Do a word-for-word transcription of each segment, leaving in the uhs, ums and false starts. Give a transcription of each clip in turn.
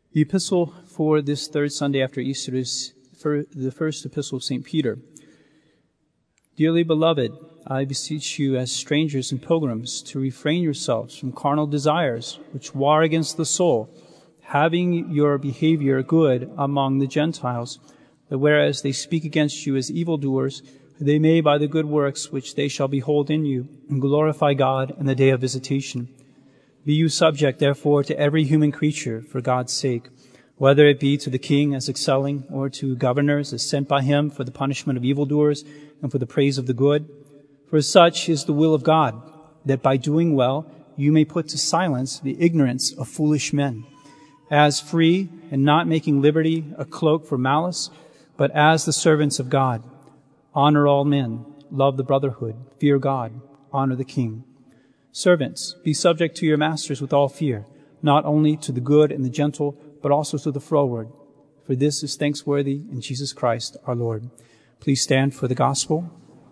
The epistle for this third Sunday after Easter is for the first epistle of Saint Peter. Dearly beloved, I beseech you as strangers and pilgrims to refrain yourselves from carnal desires which war against the soul, having your behavior good among the Gentiles, that whereas they speak against you as evildoers, they may by the good works which they shall behold in you glorify God in the day of visitation. Be you subject, therefore, to every human creature for God's sake, whether it be to the king as excelling, or to governors as sent by him for the punishment of evildoers and for the praise of the good. For such is the will of God, that by doing well you may put to silence the ignorance of foolish men. As free, and not making liberty a cloak for malice, but as the servants of God. Honor all men, love the brotherhood, fear God, honor the king. Servants, be subject to your masters with all fear, not only to the good and the gentle, but also to the froward. For this is thanksworthy in Jesus Christ our Lord. Please stand for the gospel.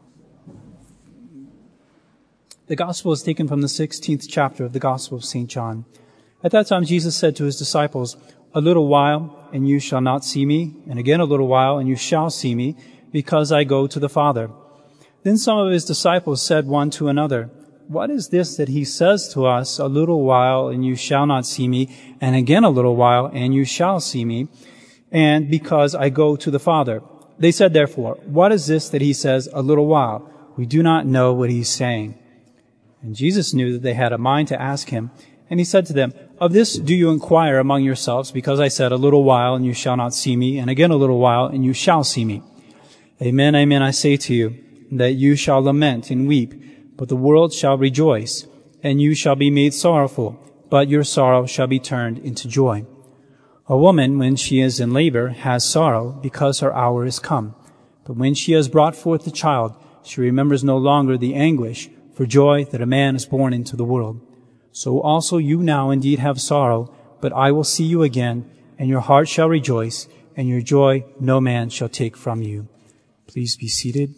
The gospel is taken from the sixteenth chapter of the Gospel of Saint John. At that time Jesus said to his disciples, "A little while, and you shall not see me, and again a little while, and you shall see me, because I go to the Father." Then some of his disciples said one to another, "What is this that he says to us, a little while, and you shall not see me, and again a little while, and you shall see me, and because I go to the Father?" They said therefore, "What is this that he says, a little while? We do not know what he is saying." And Jesus knew that they had a mind to ask him, and he said to them, "Of this do you inquire among yourselves, because I said, a little while, and you shall not see me, and again a little while, and you shall see me? Amen, amen, I say to you, that you shall lament and weep, but the world shall rejoice, and you shall be made sorrowful, but your sorrow shall be turned into joy. A woman, when she is in labor, has sorrow, because her hour is come. But when she has brought forth the child, she remembers no longer the anguish for joy that a man is born into the world. So also you now indeed have sorrow, but I will see you again, and your heart shall rejoice, and your joy no man shall take from you." Please be seated.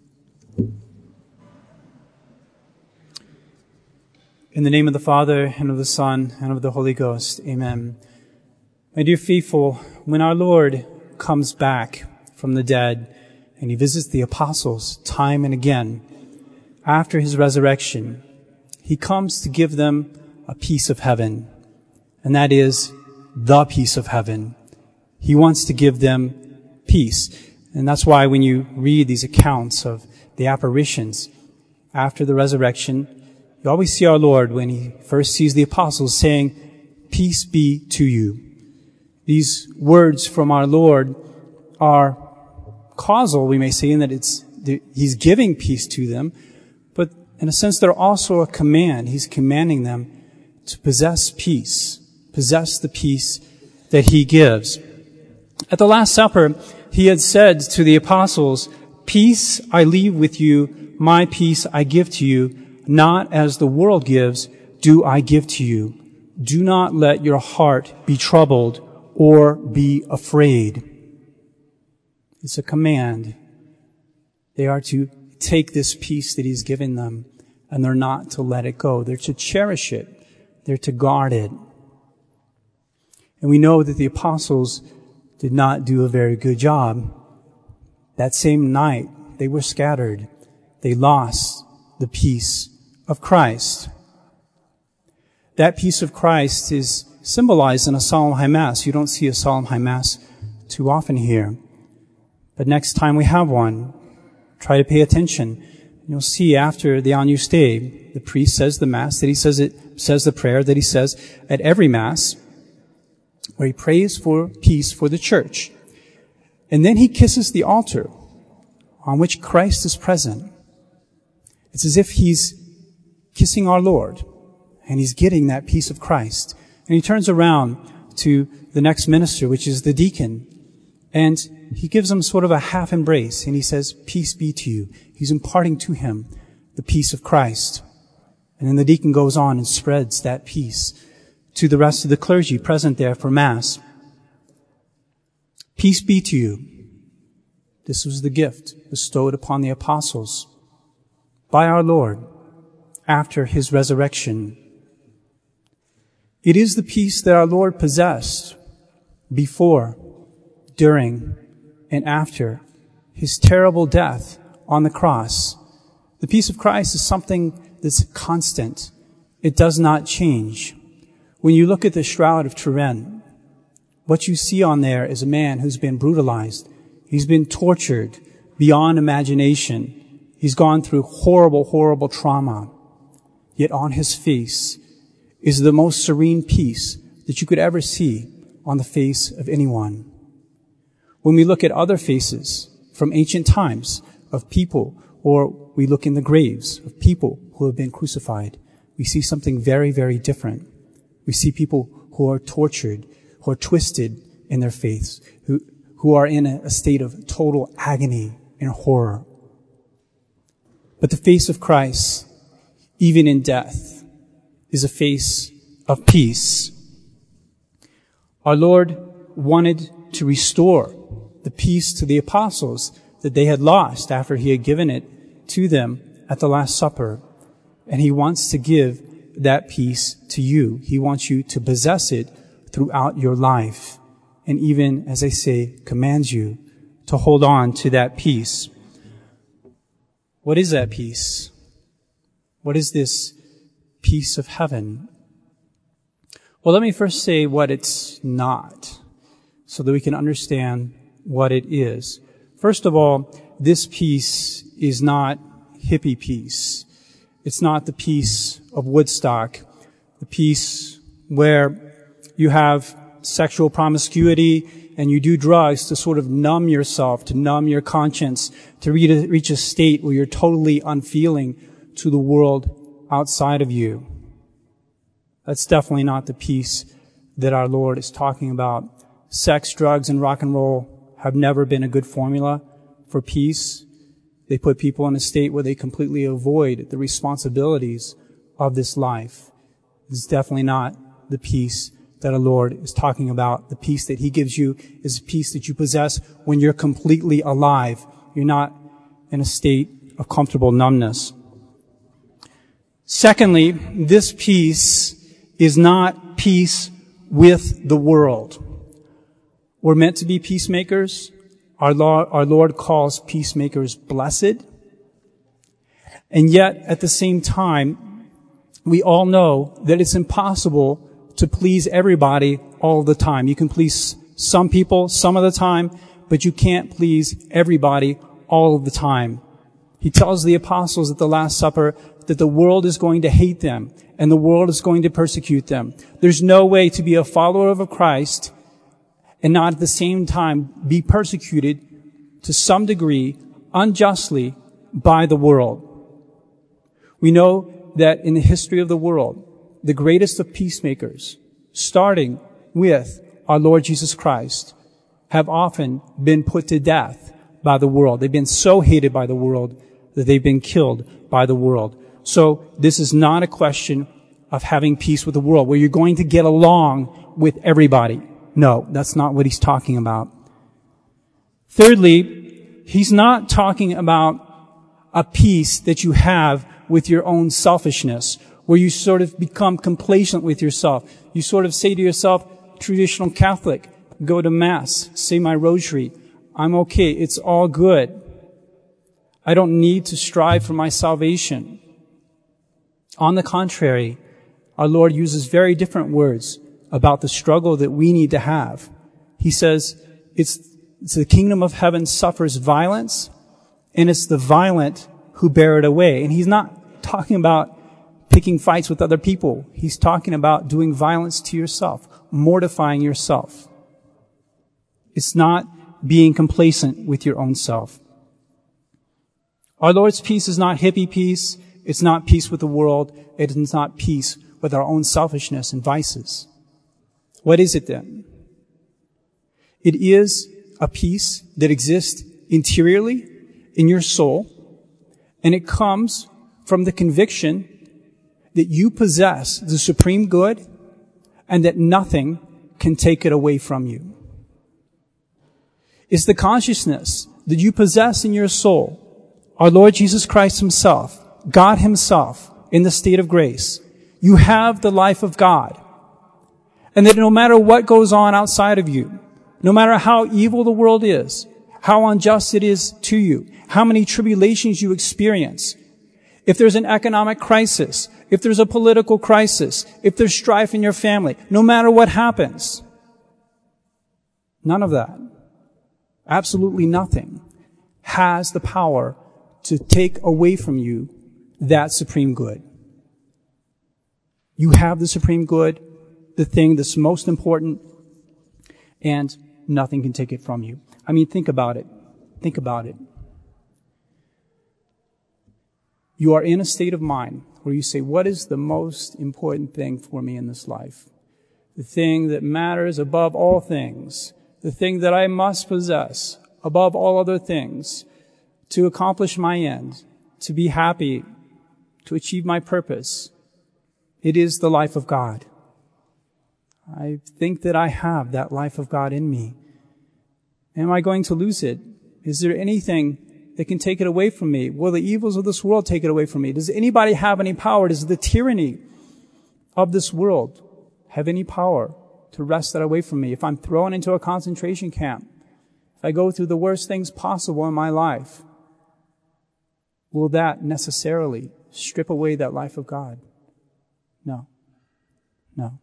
In the name of the Father, and of the Son, and of the Holy Ghost. Amen. My dear faithful, when our Lord comes back from the dead, and he visits the apostles time and again, after his resurrection, he comes to give them a piece of heaven, and that is the peace of heaven. He wants to give them peace. And that's why when you read these accounts of the apparitions after the resurrection, you always see our Lord, when he first sees the apostles, saying, "Peace be to you." These words from our Lord are causal, we may say, in that it's he's giving peace to them, but in a sense they're also a command. He's commanding them to possess peace, possess the peace that he gives. At the Last Supper, he had said to the apostles, "Peace I leave with you, my peace I give to you. Not as the world gives, do I give to you. Do not let your heart be troubled or be afraid." It's a command. They are to take this peace that he's given them, and they're not to let it go. They're to cherish it. They're to guard it. And we know that the apostles did not do a very good job. That same night, they were scattered. They lost the peace of Christ. That peace of Christ is symbolized in a solemn high mass. You don't see a solemn high mass too often here. But next time we have one, try to pay attention. You'll see after the Agnus Dei, the priest says the mass that he says it, says the prayer that he says at every mass, where he prays for peace for the church. And then he kisses the altar on which Christ is present. It's as if he's kissing our Lord, and he's getting that peace of Christ. And he turns around to the next minister, which is the deacon, and he gives him sort of a half embrace, and he says, "Peace be to you." He's imparting to him the peace of Christ. And then the deacon goes on and spreads that peace to the rest of the clergy present there for Mass. Peace be to you. This was the gift bestowed upon the apostles by our Lord after his resurrection. It is the peace that our Lord possessed before, during, and after his terrible death on the cross. The peace of Christ is something that's constant. It does not change. When you look at the Shroud of Turin, what you see on there is a man who's been brutalized. He's been tortured beyond imagination. He's gone through horrible, horrible trauma. Yet on his face is the most serene peace that you could ever see on the face of anyone. When we look at other faces from ancient times of people, or we look in the graves of people who have been crucified, we see something very, very different. We see people who are tortured, who are twisted in their faiths, who, who are in a, a state of total agony and horror. But the face of Christ, even in death, is a face of peace. Our Lord wanted to restore the peace to the apostles that they had lost after he had given it to them at the Last Supper. And he wants to give that peace to you. He wants you to possess it throughout your life. And even, as I say, commands you to hold on to that peace. What is that peace? What is this peace of heaven? Well, let me first say what it's not, so that we can understand what it is. First of all, this peace is not hippie peace. It's not the peace of Woodstock, the peace where you have sexual promiscuity and you do drugs to sort of numb yourself, to numb your conscience, to reach a state where you're totally unfeeling to the world outside of you. That's definitely not the peace that our Lord is talking about. Sex, drugs, and rock and roll have never been a good formula for peace. They put people in a state where they completely avoid the responsibilities of this life. It's definitely not the peace that our Lord is talking about. The peace that he gives you is a peace that you possess when you're completely alive. You're not in a state of comfortable numbness. Secondly, this peace is not peace with the world. We're meant to be peacemakers. Our Lord, our Lord calls peacemakers blessed. And yet, at the same time, we all know that it's impossible to please everybody all the time. You can please some people some of the time, but you can't please everybody all of the time. He tells the apostles at the Last Supper that the world is going to hate them and the world is going to persecute them. There's no way to be a follower of Christ and not at the same time be persecuted to some degree unjustly by the world. We know that in the history of the world, the greatest of peacemakers, starting with our Lord Jesus Christ, have often been put to death by the world. They've been so hated by the world that they've been killed by the world. So this is not a question of having peace with the world, where you're going to get along with everybody. No, that's not what he's talking about. Thirdly, he's not talking about a peace that you have with your own selfishness, where you sort of become complacent with yourself. You sort of say to yourself, traditional Catholic, go to Mass, say my rosary. I'm okay. It's all good. I don't need to strive for my salvation. On the contrary, our Lord uses very different words about the struggle that we need to have. He says, it's, it's the kingdom of heaven suffers violence, and it's the violent who bear it away. And he's not talking about picking fights with other people. He's talking about doing violence to yourself, mortifying yourself. It's not being complacent with your own self. Our Lord's peace is not hippie peace. It's not peace with the world. It is not peace with our own selfishness and vices. What is it then? It is a peace that exists interiorly in your soul, and it comes from the conviction that you possess the supreme good and that nothing can take it away from you. It's the consciousness that you possess in your soul our Lord Jesus Christ himself, God himself, in the state of grace. You have the life of God. And that no matter what goes on outside of you, no matter how evil the world is, how unjust it is to you, how many tribulations you experience, if there's an economic crisis, if there's a political crisis, if there's strife in your family, no matter what happens, none of that, absolutely nothing, has the power to take away from you that supreme good. You have the supreme good, the thing that's most important, and nothing can take it from you. I mean, think about it. Think about it. You are in a state of mind where you say, what is the most important thing for me in this life? The thing that matters above all things, the thing that I must possess above all other things to accomplish my end, to be happy, to achieve my purpose. It is the life of God. I think that I have that life of God in me. Am I going to lose it? Is there anything that can take it away from me? Will the evils of this world take it away from me? Does anybody have any power? Does the tyranny of this world have any power to wrest that away from me? If I'm thrown into a concentration camp, if I go through the worst things possible in my life, will that necessarily strip away that life of God? No. No.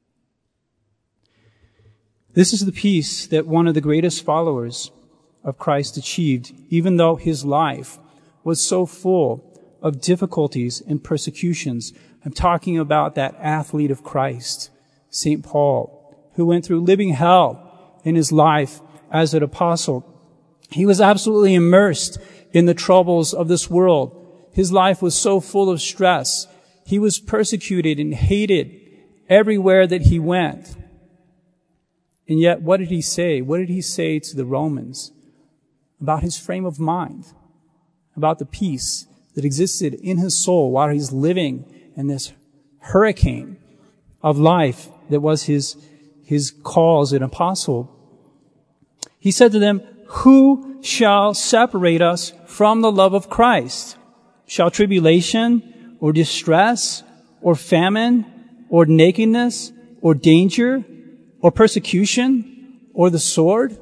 This is the peace that one of the greatest followers of Christ achieved, even though his life was so full of difficulties and persecutions. I'm talking about that athlete of Christ, Saint Paul, who went through living hell in his life as an apostle. He was absolutely immersed in the troubles of this world. His life was so full of stress. He was persecuted and hated everywhere that he went. And yet, what did he say? What did he say to the Romans about his frame of mind, about the peace that existed in his soul while he's living in this hurricane of life that was his, his call as an apostle? He said to them, who shall separate us from the love of Christ? Shall tribulation or distress or famine or nakedness or danger or persecution, or the sword?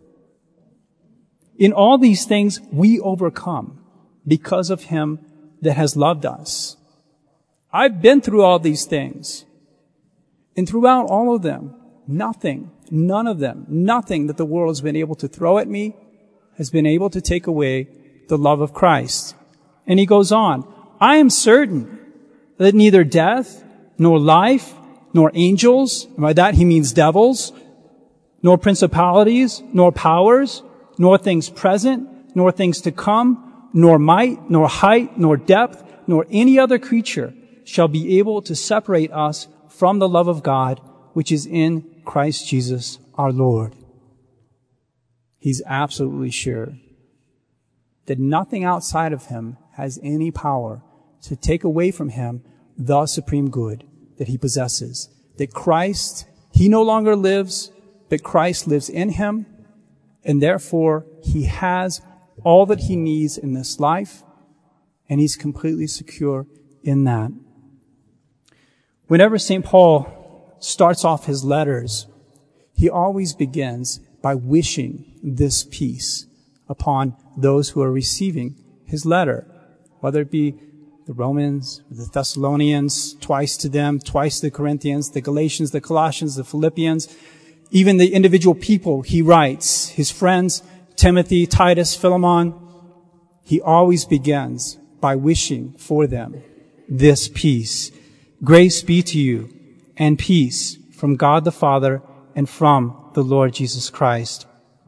In all these things we overcome because of him that has loved us. I've been through all these things. And throughout all of them, nothing, none of them, nothing that the world has been able to throw at me has been able to take away the love of Christ. And he goes on, I am certain that neither death, nor life, nor angels, and by that he means devils, nor principalities, nor powers, nor things present, nor things to come, nor might, nor height, nor depth, nor any other creature shall be able to separate us from the love of God, which is in Christ Jesus our Lord. He's absolutely sure that nothing outside of him has any power to take away from him the supreme good that he possesses. That Christ, he no longer lives, but Christ lives in him, and therefore he has all that he needs in this life, and he's completely secure in that. Whenever Saint Paul starts off his letters, he always begins by wishing this peace upon those who are receiving his letter, whether it be the Romans, the Thessalonians, twice to them, twice to the Corinthians, the Galatians, the Colossians, the Philippians, even the individual people he writes, his friends, Timothy, Titus, Philemon. He always begins by wishing for them this peace. Grace be to you and peace from God the Father and from the Lord Jesus Christ.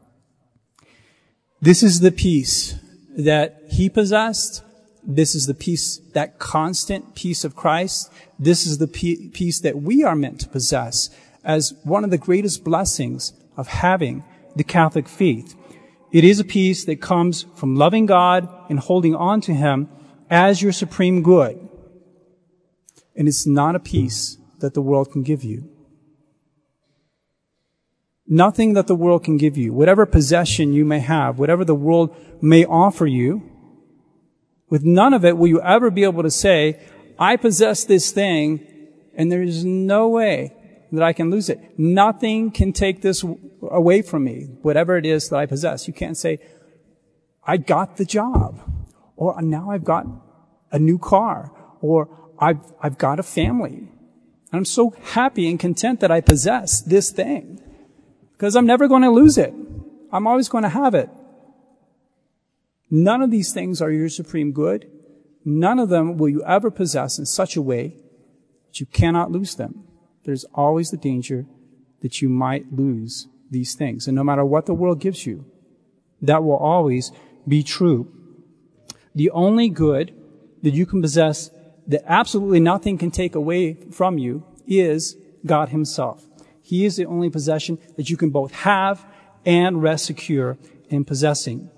This is the peace that he possessed. This is the peace, that constant peace of Christ. This is the peace that we are meant to possess as one of the greatest blessings of having the Catholic faith. It is a peace that comes from loving God and holding on to him as your supreme good. And it's not a peace that the world can give you. Nothing that the world can give you, whatever possession you may have, whatever the world may offer you, with none of it will you ever be able to say, I possess this thing, and there is no way that I can lose it. Nothing can take this away from me, whatever it is that I possess. You can't say, I got the job, or now I've got a new car, or I've, I've got a family. And I'm so happy and content that I possess this thing, because I'm never going to lose it. I'm always going to have it. None of these things are your supreme good. None of them will you ever possess in such a way that you cannot lose them. There's always the danger that you might lose these things. And no matter what the world gives you, that will always be true. The only good that you can possess that absolutely nothing can take away from you is God himself. He is the only possession that you can both have and rest secure in possessing.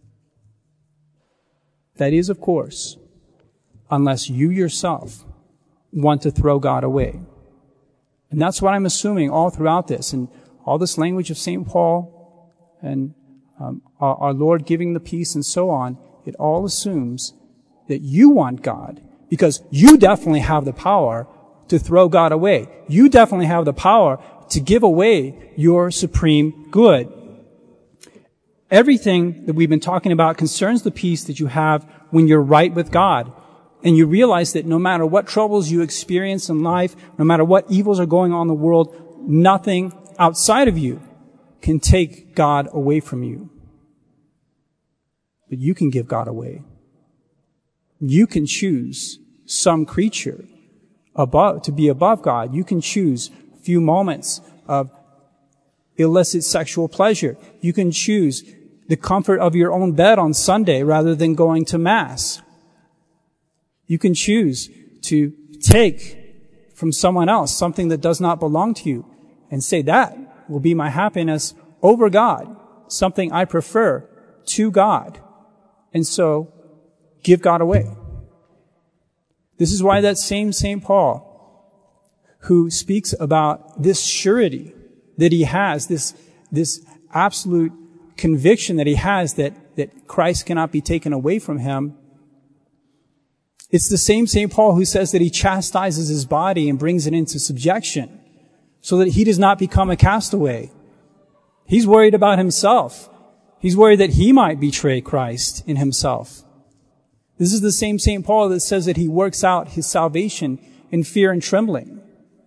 That is, of course, unless you yourself want to throw God away. And that's what I'm assuming all throughout this, and all this language of Saint Paul and um, our, our Lord giving the peace and so on. It all assumes that you want God, because you definitely have the power to throw God away. You definitely have the power to give away your supreme good. Everything that we've been talking about concerns the peace that you have when you're right with God. And you realize that no matter what troubles you experience in life, no matter what evils are going on in the world, nothing outside of you can take God away from you. But you can give God away. You can choose some creature above, to be above God. You can choose a few moments of illicit sexual pleasure. You can choose the comfort of your own bed on Sunday rather than going to Mass. You can choose to take from someone else something that does not belong to you and say, that will be my happiness over God, something I prefer to God. And so, give God away. This is why that same Saint Paul, who speaks about this surety that he has, this, this absolute conviction that he has that, that Christ cannot be taken away from him, it's the same Saint Paul who says that he chastises his body and brings it into subjection so that he does not become a castaway. He's worried about himself. He's worried that he might betray Christ in himself. This is the same Saint Paul that says that he works out his salvation in fear and trembling.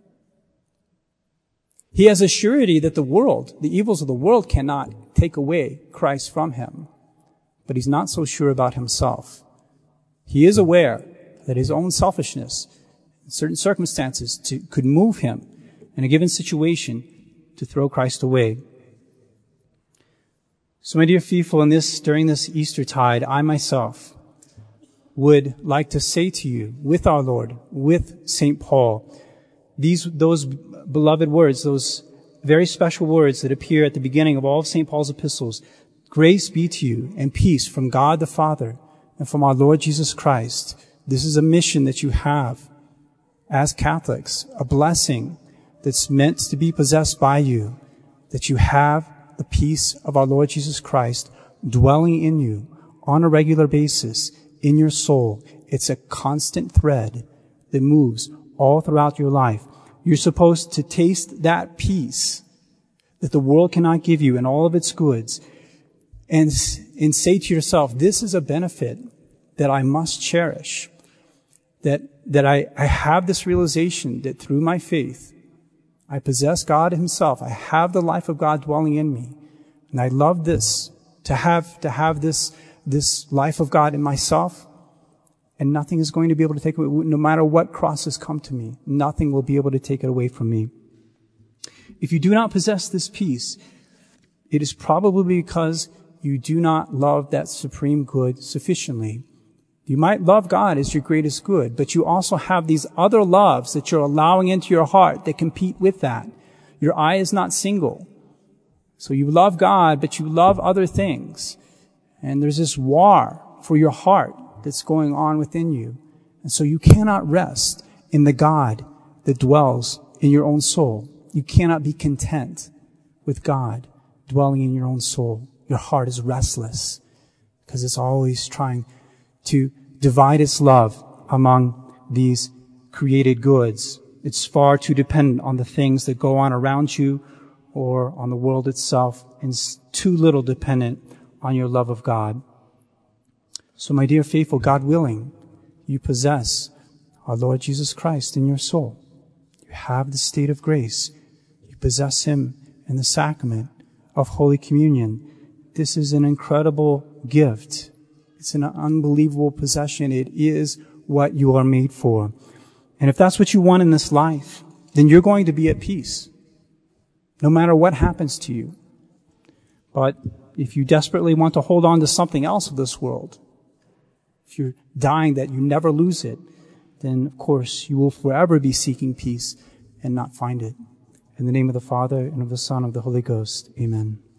He has a surety that the world, the evils of the world, cannot take away Christ from him. But he's not so sure about himself. He is aware that his own selfishness, in certain circumstances, to, could move him in a given situation to throw Christ away. So, my dear faithful, in this, during this Eastertide, I myself would like to say to you, with our Lord, with Saint Paul, these, those beloved words, those very special words that appear at the beginning of all of Saint Paul's epistles. Grace be to you and peace from God the Father and from our Lord Jesus Christ. This is a mission that you have as Catholics, a blessing that's meant to be possessed by you, that you have the peace of our Lord Jesus Christ dwelling in you on a regular basis in your soul. It's a constant thread that moves all throughout your life. You're supposed to taste that peace that the world cannot give you and all of its goods, and, and say to yourself, this is a benefit that I must cherish, that, that I, I have this realization that through my faith, I possess God himself. I have the life of God dwelling in me. And I love this, to have, to have this, this life of God in myself. And nothing is going to be able to take it away. No matter what crosses come to me, nothing will be able to take it away from me. If you do not possess this peace, it is probably because you do not love that supreme good sufficiently. You might love God as your greatest good, but you also have these other loves that you're allowing into your heart that compete with that. Your eye is not single. So you love God, but you love other things. And there's this war for your heart that's going on within you. And so you cannot rest in the God that dwells in your own soul. You cannot be content with God dwelling in your own soul. Your heart is restless because it's always trying to divide its love among these created goods It's far too dependent on the things that go on around you or on the world itself, and it's too little dependent on your love of God. So my dear faithful, God willing, you possess our Lord Jesus Christ in your soul. You have the state of grace. You possess him in the sacrament of Holy Communion. This is an incredible gift. It's an unbelievable possession. It is what you are made for. And if that's what you want in this life, then you're going to be at peace, no matter what happens to you. But if you desperately want to hold on to something else of this world, if you're dying that you never lose it, then of course you will forever be seeking peace and not find it. In the name of the Father, and of the Son, and of the Holy Ghost. Amen.